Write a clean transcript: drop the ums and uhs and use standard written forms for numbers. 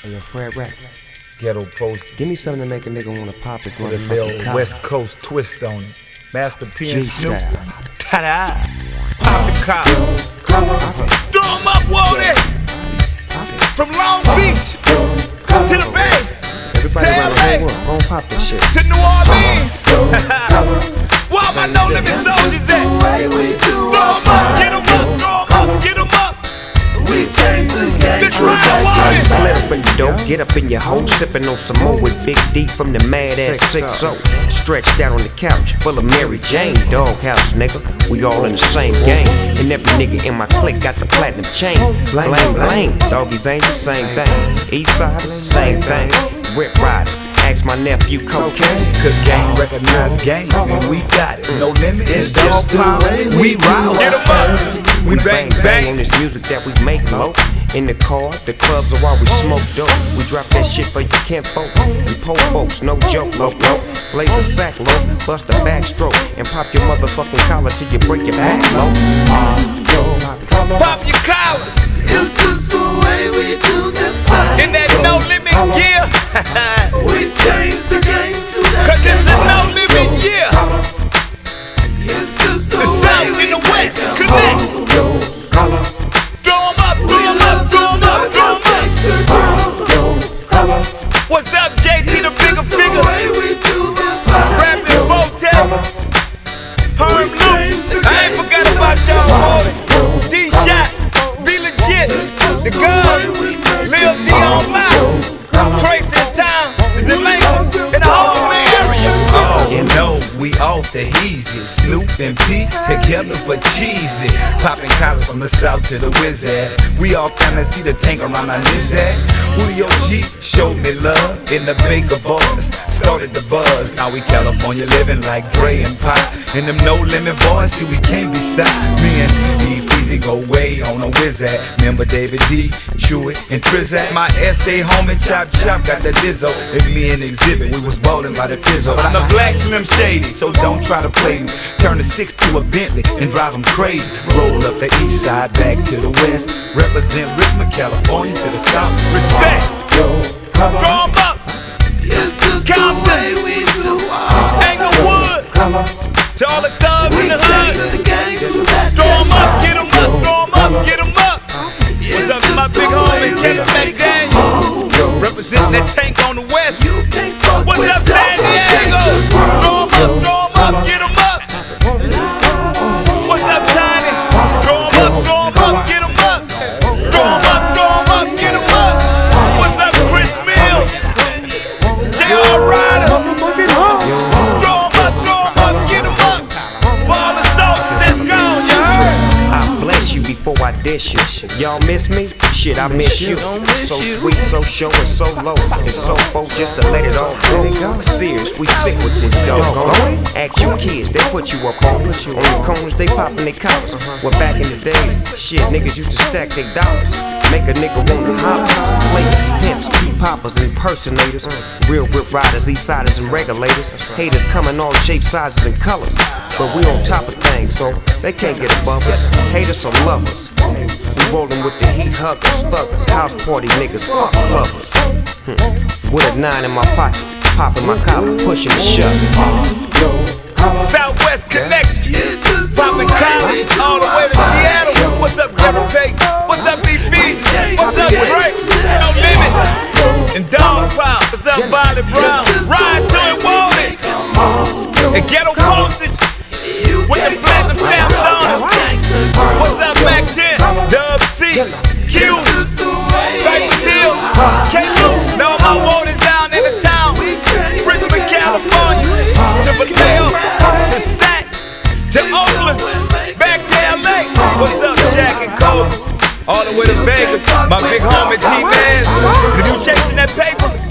Hey, yo, Fred Rack, Ghetto Post give me something to make a nigga wanna pop his with a motherfucking little collar. West Coast twist on it. Master P and Snoop. G-style. Ta-da! Pop the collars. Throw 'em up, Wody! From Long Beach to the Bay, Everybody to around the LA, whole world, gon' pop this shit. to New Orleans. Where all my no limit soldiers at? Throw 'em up, get 'em up, throw 'em up, get 'em up. We change the game. This ride, Wody! Slip up in the dough, get up in your hole, sipping on some more with Big D from the Mad Ass 6-0. Stretched out on the couch, full of Mary Jane. Doghouse, nigga, we all in the same game. And every nigga in my clique got the platinum chain. Blang, blang, Doggy's Angel, same thing. Eastside, same thing. Rip Riders, ask my nephew Cocaine. Cause game recognize game, and we got it. No limit, it's It's just the power. way We we ride, do get 'em up. We bang, on bang. this music that we make low. In the car, the clubs are while we smoke dope. We drop that shit for you camp folks. We poor folks, no joke, low. Blaze a sack low, bust a backstroke, and pop your motherfucking collar till you break your back low. Pop your collars It's just the way we do this thing. in that no limit gear. We change the game to that. Cause it's a no limit year. It's just the The way South we and the make West them connect. move. Throw 'em up, throw 'em up, throw 'em up, throw 'em up. What's up, JT the bigger The figure? way we do this thing. Rapping Votel, Herm Luke. I ain't forgot about y'all, boy. D-Shot, Be Legit, The Gun, Lil D on Mouth, Tracy in Town, The Delaners, and the whole area. Oh no, we off the heezy. Snoop and P together for cheesy. Popping collars from the south to the wizard. We all kinda see the tank around our nizzack. Julio G showed me love in the Baker Boys. Started the buzz, now we California living like Dre and Pop. And them no limit boys, see we can't be stopped. Me and Easy go way on a wizard. Remember David D, Chewy, and Trizak. My SA homie Chop Chop got the Dizzo. And me and Exhibit, we was ballin' by the Pizzo. I'm the Black Slim Shady, so don't try to play me. Turn the 6 to a Bentley and drive them crazy. Roll up the east side back to the west. Represent Richmond, California to the south. Respect! Throw 'em up! It's just the way we do our. Englewood! To all the thugs We in the change hood! the game to that. Throw 'em up, get 'em up, throw 'em up, get 'em up! What's up to my big homie, Kevin McDaniel? Representing that tank on the west. What's up, San Diego? Throw 'em up, throw 'em up, get 'em up! What's up, Tiny? Throw 'em up, get 'em up! Throw 'em up, get 'em up! What's up, Chris Mills? J.R. Ryder? Throw 'em up, get 'em up! For all the soldiers that's gone, you heard? I bless you before I dish you. Y'all miss me? Shit, I miss you. So sweet, so show, and so low. And so full just to let it all go. Serious, we sick with this doggone. Ask your kids, they put you up on. On the corners, they poppin' their collars. Well, back in the days, shit, niggas used to stack their dollars. Make a nigga wanna holler. Players, pimps, P-poppers, impersonators. Real rip riders, east-siders, and regulators. Haters come in all shapes, sizes, and colors. But we on top of things, so they can't get above us. Haters or lovers. We rollin' with the heat huggers, thuggers, house party niggas, fuck lovers. With a 9 in my pocket, popping my collar, pushing the shove. Southwest Connection, popping college all the way to Seattle. What's up, Kevin Payton? What's up, B. Feezy? What's up, Drake? No Limit. And Dog Pound. What's up, Violet Brown? Ride to it, won't it? And Ghetto Postage with the platinum stamps on it. What's up, Mac 10? Dub C, Q, Cypress Hill, K-Lou. And all my waters down in the town. Richmond, California. To Vallejo, to Sac, to Oakland, back to LA. What's up, Shaq and Kobe? All the way to Vegas. My big homie T-Vance. If you chasing that paper,